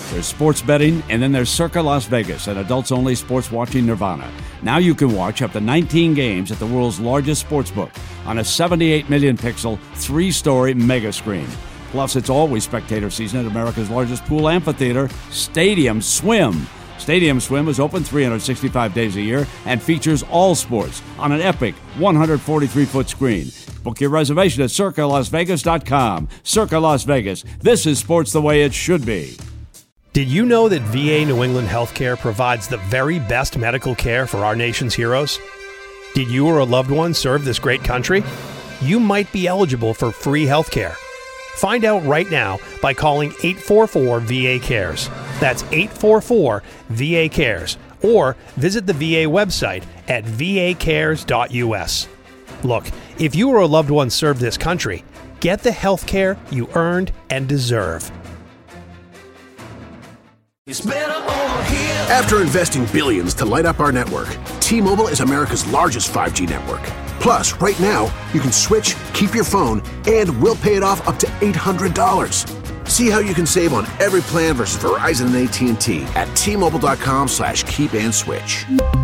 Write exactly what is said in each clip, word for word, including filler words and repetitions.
There's sports betting, and then there's Circa Las Vegas, an adults-only sports watching nirvana. Now you can watch up to nineteen games at the world's largest sportsbook on a seventy-eight million pixel, three-story mega screen. Plus, it's always spectator season at America's largest pool amphitheater, Stadium Swim. Stadium Swim is open three hundred sixty-five days a year and features all sports on an epic one hundred forty-three foot screen. Book your reservation at circa las vegas dot com. Circa Las Vegas. This is sports the way it should be. Did you know that V A New England Healthcare provides the very best medical care for our nation's heroes? Did you or a loved one serve this great country? You might be eligible for free healthcare. Find out right now by calling eight four four V A cares. That's eight four four V A cares. Or visit the V A website at v a cares dot u s. Look, if you or a loved one served this country, get the health care you earned and deserve. After investing billions to light up our network, T-Mobile is America's largest five G network. Plus, right now, you can switch, keep your phone, and we'll pay it off up to eight hundred dollars. See how you can save on every plan versus Verizon and A T and T at T-Mobile.com slash keep and switch.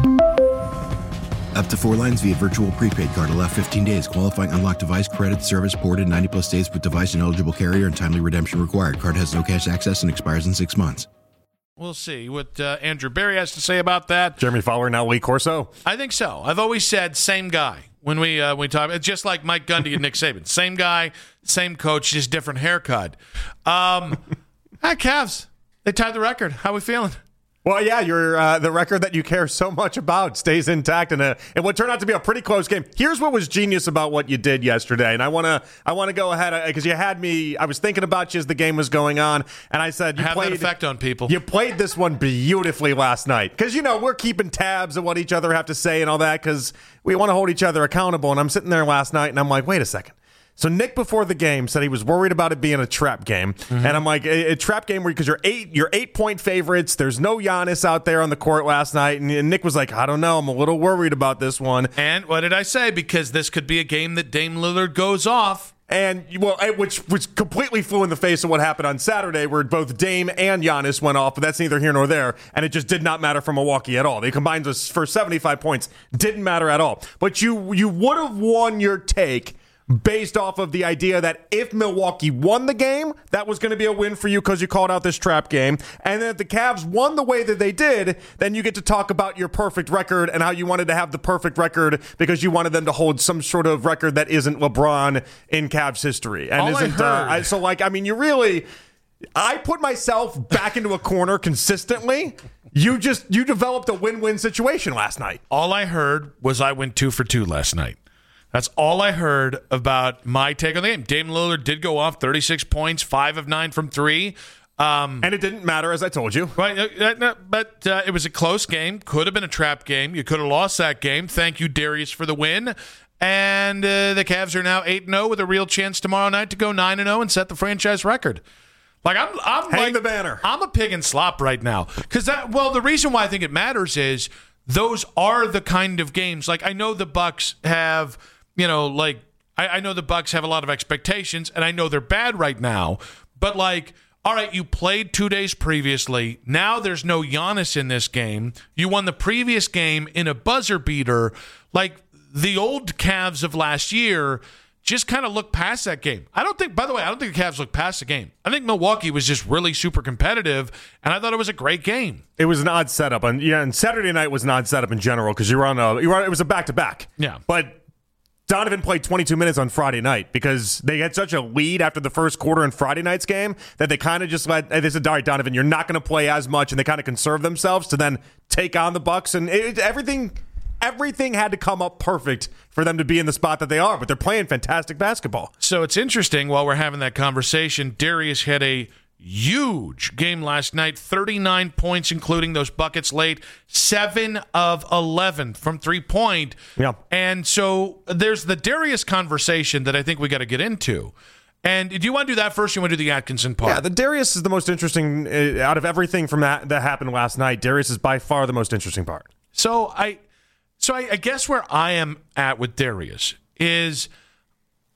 Up to four lines via virtual prepaid card. Allow fifteen days. Qualifying unlocked device credit service ported ninety plus days with device and eligible carrier and timely redemption required. Card has no cash access and expires in six months. We'll see what uh, Andrew Berry has to say about that. Jeremy Fowler, now Lee Corso. I think so. I've always said same guy when we uh, we talk. It's just like Mike Gundy and Nick Saban. Same guy, same coach, just different haircut. Um, ah, Cavs, they tied the record. How we feeling? Well, yeah, your uh, the record that you care so much about stays intact in a in what turned out to be a pretty close game. Here's what was genius about what you did yesterday, and I want to I want to go ahead because you had me. I was thinking about you as the game was going on, and I said you have played that effect on people. You played this one beautifully last night because you know we're keeping tabs of what each other have to say and all that because we want to hold each other accountable. And I'm sitting there last night, and I'm like, wait a second. So Nick before the game said he was worried about it being a trap game, mm-hmm. and I'm like, a, a trap game where because you're eight, you're eight point favorites. There's no Giannis out there on the court last night, and, and Nick was like, I don't know, I'm a little worried about this one. And what did I say? Because this could be a game that Dame Lillard goes off. And well, which which completely flew in the face of what happened on Saturday, where both Dame and Giannis went off, but that's neither here nor there, and it just did not matter for Milwaukee at all. They combined us for seventy-five points, didn't matter at all. But you you would have won your take based off of the idea that if Milwaukee won the game, that was going to be a win for you because you called out this trap game. And then if the Cavs won the way that they did, then you get to talk about your perfect record and how you wanted to have the perfect record because you wanted them to hold some sort of record that isn't LeBron in Cavs history. And All isn't, I heard. Uh, I, so, like, I mean, you really... I put myself back into a corner consistently. You just... You developed a win-win situation last night. All I heard was I went two for two last night. That's all I heard about my take on the game. Dame Lillard did go off thirty-six points, five of nine from three. Um, and it didn't matter, as I told you. Right, uh, but uh, it was a close game. Could have been a trap game. You could have lost that game. Thank you, Darius, for the win. And uh, the Cavs are now eight and oh with a real chance tomorrow night to go nine and oh and set the franchise record. Like I'm, I'm Hang like, the banner. I'm a pig in slop right now. Because that, well, the reason why I think it matters is those are the kind of games. Like I know the Bucks have... You know, like, I, I know the Bucks have a lot of expectations, and I know they're bad right now. But, like, all right, you played two days previously. Now there's no Giannis in this game. You won the previous game in a buzzer beater. Like, the old Cavs of last year just kind of look past that game. I don't think, by the way, I don't think the Cavs look past the game. I think Milwaukee was just really super competitive, and I thought it was a great game. It was an odd setup. And, yeah, and Saturday night was an odd setup in general because you were on a, you were on, it was a back-to-back. Yeah. But Donovan played twenty-two minutes on Friday night because they had such a lead after the first quarter in Friday night's game that they kind of just let, they said, all right, Donovan, you're not going to play as much, and they kind of conserved themselves to then take on the Bucks. And it, everything everything had to come up perfect for them to be in the spot that they are, but they're playing fantastic basketball. So it's interesting, while we're having that conversation, Darius had a huge game last night, thirty-nine points, including those buckets late, seven of eleven from three-point. Yeah. And so there's the Darius conversation that I think we got to get into. And do you want to do that first, or you want to do the Atkinson part? Yeah, the Darius is the most interesting uh, out of everything from that that happened last night. Darius is by far the most interesting part. So I so I, I guess where I am at with Darius is I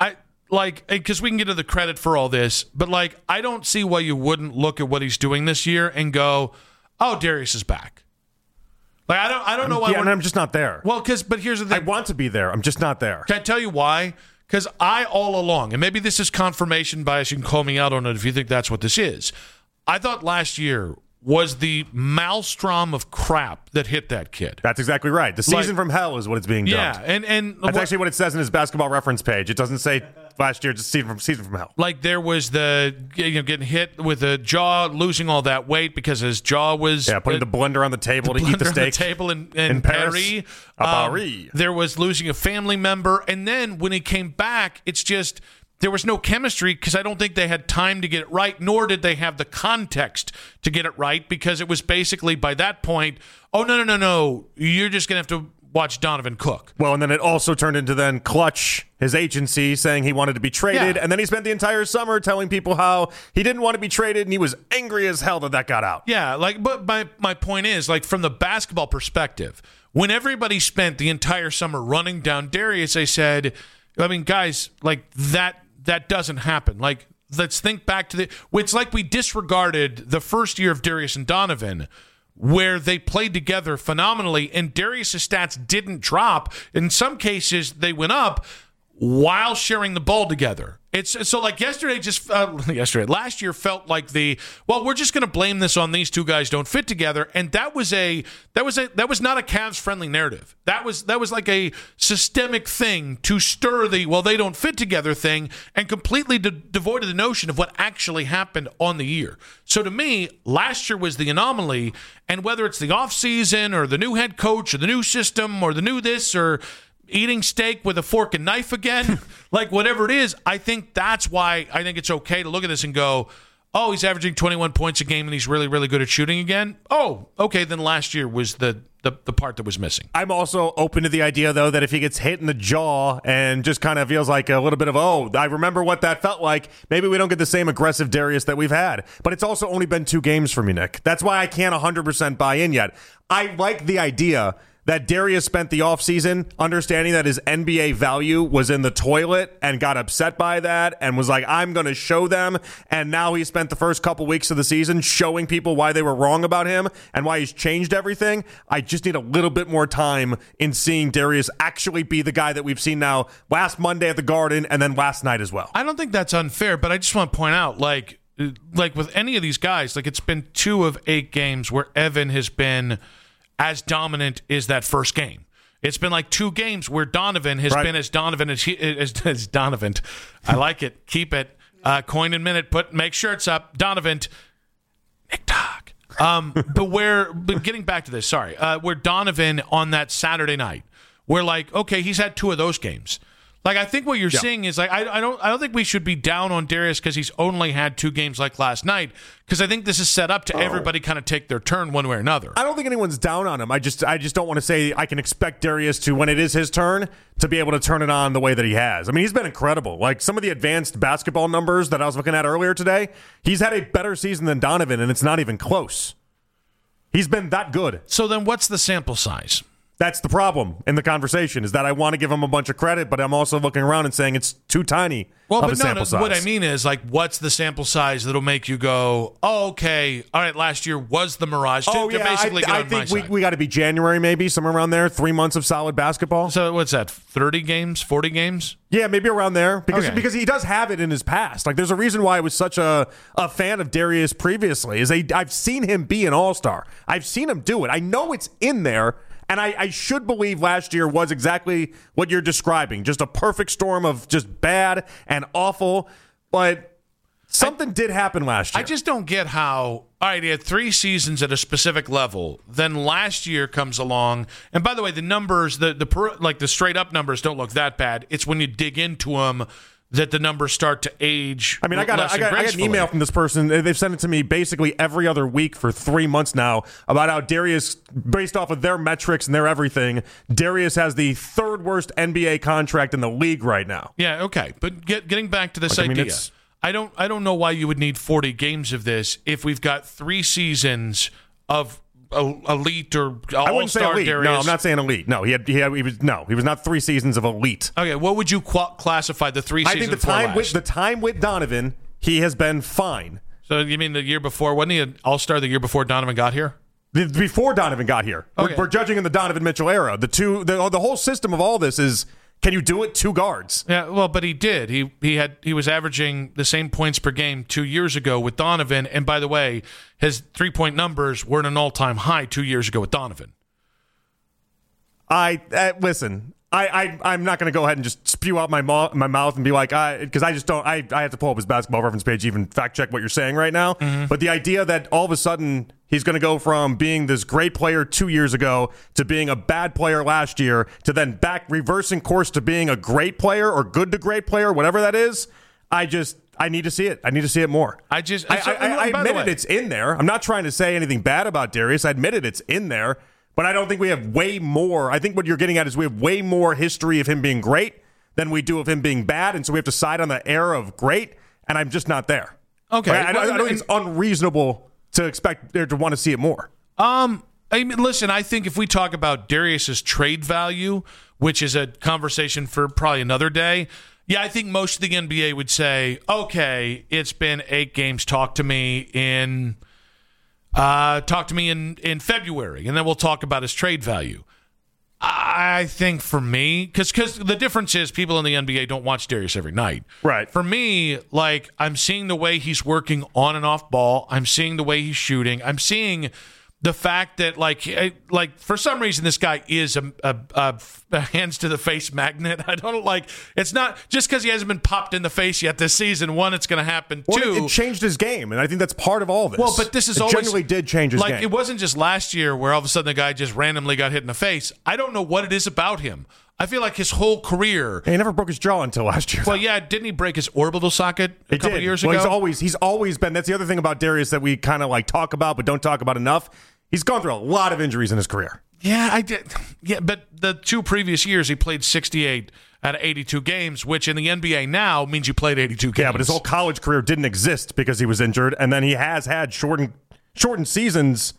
like, because we can get to the credit for all this, but like, I don't see why you wouldn't look at what he's doing this year and go, "Oh, Darius is back." Like, I don't, I don't know why. Yeah, and I'm just not there. Well, because, but here's the thing. I want to be there. I'm just not there. Can I tell you why? Because I all along, and maybe this is confirmation bias. You can call me out on it if you think that's what this is. I thought last year was the maelstrom of crap that hit that kid. That's exactly right. The season Like, from hell is what it's being dubbed. Yeah, and and That's what, actually what it says in his basketball reference page. It doesn't say last year, just season from season from hell. like there was the you know getting hit with the jaw, losing all that weight because his jaw was Yeah, putting uh, the blender on the table to eat the blender on steak. table in, in, in Paris. Paris. À Um, Paris. there was losing a family member, and then when he came back, it's just there was no chemistry because I don't think they had time to get it right, nor did they have the context to get it right because it was basically by that point, oh no no no no, you're just gonna have to watch Donovan cook. Well, and then it also turned into then Clutch, his agency, saying he wanted to be traded. Yeah. And then he spent the entire summer telling people how he didn't want to be traded and he was angry as hell that that got out. Yeah, like, but my, my point is, like, from the basketball perspective, when everybody spent the entire summer running down Darius, I said, I mean, guys, like, that that doesn't happen. Like, let's think back to the, it's like we disregarded the first year of Darius and Donovan, where they played together phenomenally, and Darius' stats didn't drop. In some cases, they went up while sharing the ball together. It's so like yesterday, just uh, yesterday, last year felt like the well, we're just going to blame this on these two guys don't fit together, and that was a that was a that was not a Cavs friendly narrative. That was that was like a systemic thing to stir the well they don't fit together thing, and completely de- devoid of the notion of what actually happened on the year. So to me, last year was the anomaly, and whether it's the offseason or the new head coach or the new system or the new this or eating steak with a fork and knife again, like whatever it is, I think that's why I think it's okay to look at this and go, oh, he's averaging twenty-one points a game and he's really, really good at shooting again. Oh, okay, then last year was the, the, the part that was missing. I'm also open to the idea, though, that if he gets hit in the jaw and just kind of feels like a little bit of, oh, I remember what that felt like, maybe we don't get the same aggressive Darius that we've had. But it's also only been two games for me, Nick. That's why I can't one hundred percent buy in yet. I like the idea that Darius spent the offseason understanding that his N B A value was in the toilet and got upset by that and was like, I'm going to show them. And now he spent the first couple weeks of the season showing people why they were wrong about him and why he's changed everything. I just need a little bit more time in seeing Darius actually be the guy that we've seen now last Monday at the Garden and then last night as well. I don't think that's unfair, but I just want to point out, like, like with any of these guys, like it's been two of eight games where Evan has been as dominant as that first game. It's been like two games where Donovan has right. been as Donovan as, he, as, as Donovan. I like it. Keep it. Uh, coin and minute. Put make shirts up. Donovan. Nick Dog. Um, but where? But getting back to this. Sorry. Uh, where Donovan on that Saturday night, we're like, okay, he's had two of those games. Like, I think what you're yeah. seeing is like I, I don't I don't think we should be down on Darius because he's only had two games like last night, because I think this is set up to oh. everybody kind of take their turn one way or another. I don't think anyone's down on him. I just I just don't want to say I can expect Darius to, when it is his turn, to be able to turn it on the way that he has. I mean, he's been incredible. Like some of the advanced basketball numbers that I was looking at earlier today, he's had a better season than Donovan, and it's not even close. He's been that good. So then what's the sample size? That's the problem in the conversation, is that I want to give him a bunch of credit, but I'm also looking around and saying it's too tiny well, of but a no, sample no, size. What I mean is, like, what's the sample size that'll make you go, oh, okay, all right, last year was the mirage. To, oh, to yeah, basically I, get I on think my we, side. we got to be January maybe, somewhere around there, three months of solid basketball. So what's that, thirty games, forty games? Yeah, maybe around there, because Okay. because he does have it in his past. Like, there's a reason why I was such a, a fan of Darius previously, is I, I've seen him be an all-star. I've seen him do it. I know it's in there. And I, I should believe last year was exactly what you're describing. Just a perfect storm of just bad and awful. But something I, did happen last year. I just don't get how, all right, he had three seasons at a specific level. Then last year comes along. And by the way, the numbers, the, the like the straight up numbers don't look that bad. It's when you dig into them that the numbers start to age. I mean, I got, a, I, got, I got an email from this person. They've sent it to me basically every other week for three months now about how Darius, based off of their metrics and their everything, Darius has the third worst N B A contract in the league right now. Yeah, okay. But get, getting back to this like, idea, I, mean, I don't I don't know why you would need forty games of this if we've got three seasons of elite or all-star I wouldn't say elite. Darius. No, I'm not saying elite. No, he had, he had, he was no, he was not three seasons of elite. Okay, what would you qu- classify the three I seasons think the time for with the time with Donovan, he has been fine. So you mean the year before? Wasn't he an all-star the year before Donovan got here? The, before Donovan got here. Okay. We're, we're judging in the Donovan Mitchell era. The two, the, the whole system of all this is, can you do it two guards? Yeah, well, but he did. He he had he was averaging the same points per game two years ago with Donovan. And by the way, his three-point numbers were at an all-time high two years ago with Donovan. I uh, listen. I, I I'm not going to go ahead and just spew out my mo- my mouth and be like, I because I just don't. I, I have to pull up his basketball reference page to even fact check what you're saying right now. Mm-hmm. But the idea that all of a sudden he's going to go from being this great player two years ago to being a bad player last year to then back reversing course to being a great player or good to great player, whatever that is. I just I need to see it. I need to see it more. I just I, so, I, I, I admitted way, it's in there. I'm not trying to say anything bad about Darius. I admitted it's in there. But I don't think we have way more. I think what you're getting at is we have way more history of him being great than we do of him being bad. And so we have to side on the era of great. And I'm just not there. Okay. Like, I, I, I don't think it's unreasonable to expect there to want to see it more. Um, I mean, listen, I think if we talk about Darius's trade value, which is a conversation for probably another day, yeah, I think most of the N B A would say, okay, it's been eight games. Talk to me in... Uh, talk to me in, in February, and then we'll talk about his trade value. I think for me, because because the difference is people in the N B A don't watch Darius every night. Right. For me, like, I'm seeing the way he's working on and off ball. I'm seeing the way he's shooting. I'm seeing the fact that, like, like for some reason, this guy is a, a, a, a hands-to-the-face magnet. I don't like – it's not – just because he hasn't been popped in the face yet this season, one, it's going to happen. Well, Two – it, it changed his game, and I think that's part of all this. Well, but this is it always – genuinely did change his like, game. It wasn't just last year where all of a sudden the guy just randomly got hit in the face. I don't know what it is about him. I feel like his whole career – He never broke his jaw until last year. Well, yeah, didn't he break his orbital socket a it couple did. years well, ago? He's always, he's always been – that's the other thing about Darius that we kind of, like, talk about but don't talk about enough. He's gone through a lot of injuries in his career. Yeah, I did. Yeah, but the two previous years he played sixty-eight out of eighty-two games, which in the N B A now means you played eighty-two games. Yeah, but his whole college career didn't exist because he was injured, and then he has had shortened shortened seasons.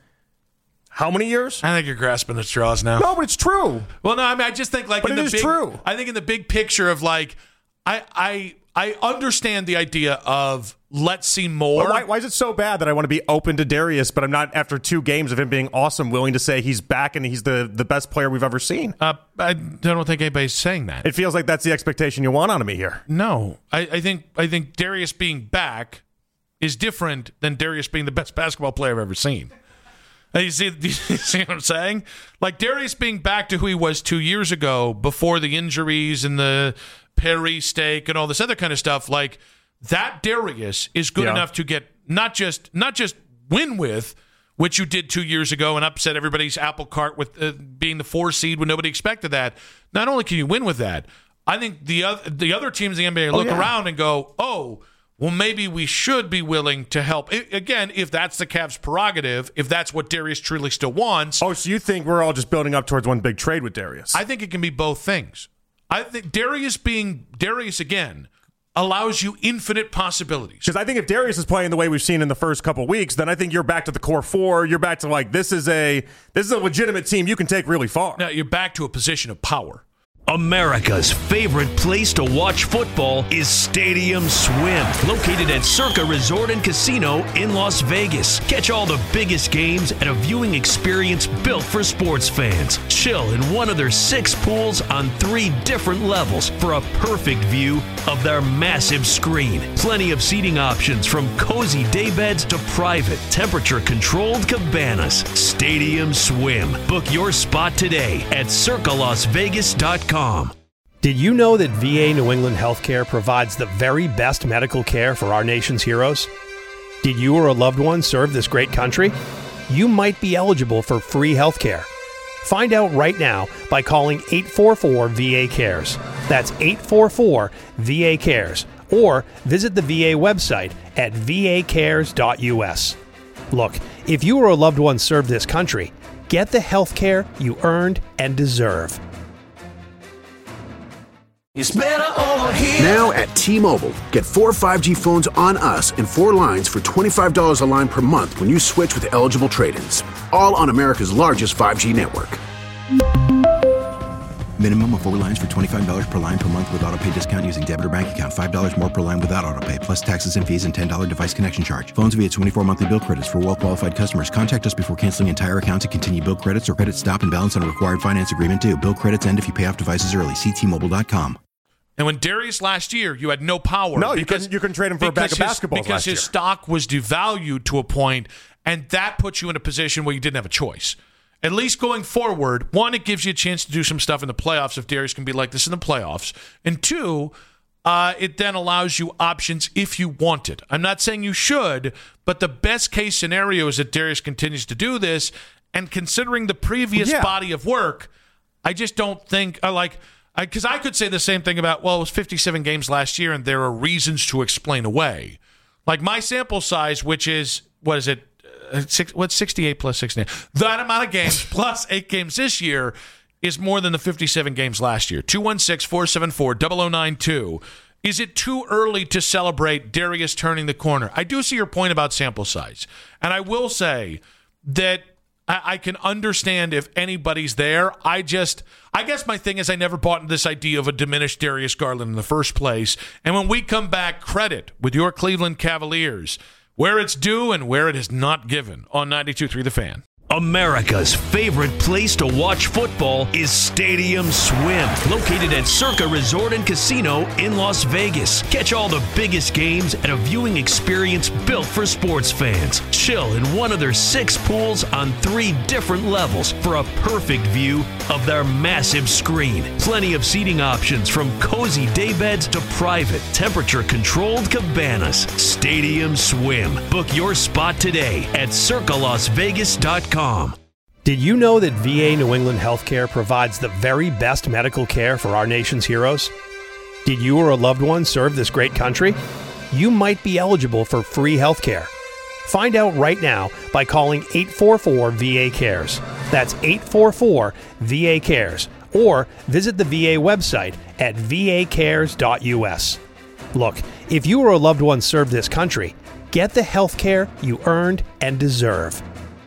How many years? I think you're grasping at straws now. No, but it's true. Well, no, I mean, I just think like but in it the is big, true. I think in the big picture of like, I I I understand the idea of let's see more. Why, why is it so bad that I want to be open to Darius, but I'm not, after two games of him being awesome, willing to say he's back and he's the, the best player we've ever seen? Uh, I don't think anybody's saying that. It feels like that's the expectation you want out of me here. No, I, I think I think Darius being back is different than Darius being the best basketball player I've ever seen. You see, you see what I'm saying? Like Darius being back to who he was two years ago before the injuries and the Perry stake and all this other kind of stuff, like that Darius is good yeah. enough to get not just not just win with, which you did two years ago and upset everybody's apple cart with uh, being the four seed when nobody expected that. Not only can you win with that, I think the other the other teams in the N B A look oh, yeah. around and go, oh, well, maybe we should be willing to help. I, again, if that's the Cavs' prerogative, if that's what Darius truly still wants. Oh, so you think we're all just building up towards one big trade with Darius? I think it can be both things. I think Darius being Darius again allows you infinite possibilities. Because I think if Darius is playing the way we've seen in the first couple weeks, then I think you're back to the core four. You're back to like this is a this is a legitimate team you can take really far. Now you're back to a position of power. America's favorite place to watch football is Stadium Swim, located at Circa Resort and Casino in Las Vegas. Catch all the biggest games at a viewing experience built for sports fans. Chill in one of their six pools on three different levels for a perfect view of their massive screen. Plenty of seating options from cozy daybeds to private, temperature-controlled cabanas. Stadium Swim. Book your spot today at circa las vegas dot com. Did you know that V A New England Healthcare provides the very best medical care for our nation's heroes? Did you or a loved one serve this great country? You might be eligible for free healthcare. Find out right now by calling eight four four V A cares. That's eight four four V A cares. Or visit the V A website at v a cares dot u s. Look, if you or a loved one served this country, get the healthcare you earned and deserve. It's better over here. Now at T-Mobile, get four five G phones on us and four lines for twenty-five dollars a line per month when you switch with eligible trade-ins. All on America's largest five G network. Minimum of four lines for twenty-five dollars per line per month with autopay discount using debit or bank account. five dollars more per line without autopay, plus taxes and fees and ten dollars device connection charge. Phones via twenty-four monthly bill credits for well-qualified customers. Contact us before canceling entire account to continue bill credits or credit stop and balance on a required finance agreement due. Bill credits end if you pay off devices early. See T Mobile dot com. And when Darius last year, you had no power. No, you because, couldn't, you couldn't trade him for a bag of his, basketballs Because last his year. stock was devalued to a point, and that puts you in a position where you didn't have a choice. At least going forward, one, it gives you a chance to do some stuff in the playoffs if Darius can be like this in the playoffs. And two, uh, it then allows you options if you want it. I'm not saying you should, but the best case scenario is that Darius continues to do this. And considering the previous yeah. body of work, I just don't think I like because I, I could say the same thing about, well, it was fifty-seven games last year, and there are reasons to explain away. Like my sample size, which is, what is it? Uh, six, what's sixty-eight plus sixteen? That amount of games plus eight games this year is more than the fifty-seven games last year. two one six, four seven four, zero zero nine two. Is it too early to celebrate Darius turning the corner? I do see your point about sample size. And I will say that I, I can understand if anybody's there. I just, I guess my thing is I never bought into this idea of a diminished Darius Garland in the first place. And when we come back, credit with your Cleveland Cavaliers, where it's due and where it is not given on ninety-two point three The Fan. America's favorite place to watch football is Stadium Swim, located at Circa Resort and Casino in Las Vegas. Catch all the biggest games at a viewing experience built for sports fans. Chill in one of their six pools on three different levels for a perfect view of their massive screen. Plenty of seating options from cozy daybeds to private, temperature-controlled cabanas. Stadium Swim. Book your spot today at circa las vegas dot com. Did you know that V A New England Healthcare provides the very best medical care for our nation's heroes? Did you or a loved one serve this great country? You might be eligible for free healthcare. Find out right now by calling eight four four V A cares. That's eight four four V A cares. Or visit the V A website at v a cares dot u s. Look, if you or a loved one served this country, get the healthcare you earned and deserve.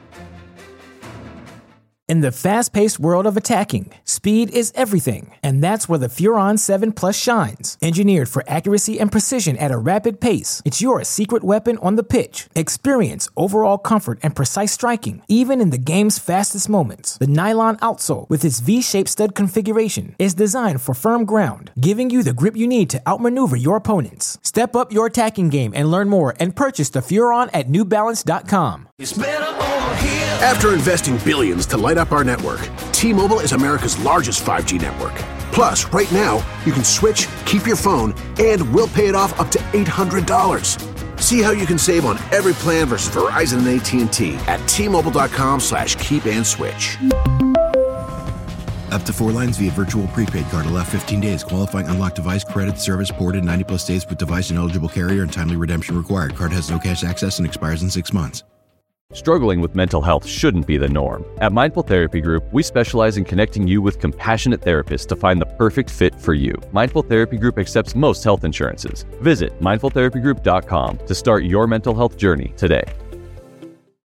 In the fast-paced world of attacking, speed is everything, and that's where the Furon seven Plus shines. Engineered for accuracy and precision at a rapid pace, it's your secret weapon on the pitch. Experience overall comfort and precise striking, even in the game's fastest moments. The nylon outsole, with its V-shaped stud configuration, is designed for firm ground, giving you the grip you need to outmaneuver your opponents. Step up your attacking game and learn more and purchase the Furon at new balance dot com. It's better over here. After investing billions to light up our network, T-Mobile is America's largest five G network. Plus, right now, you can switch, keep your phone, and we'll pay it off up to eight hundred dollars. See how you can save on every plan versus Verizon and A T and T at T Mobile dot com slash keep and switch. Up to four lines via virtual prepaid card. Allow fifteen days. Qualifying unlocked device credit service ported ninety plus days with device and eligible carrier and timely redemption required. Card has no cash access and expires in six months. Struggling with mental health shouldn't be the norm. At Mindful Therapy Group, we specialize in connecting you with compassionate therapists to find the perfect fit for you. Mindful Therapy Group accepts most health insurances. Visit mindful therapy group dot com to start your mental health journey today.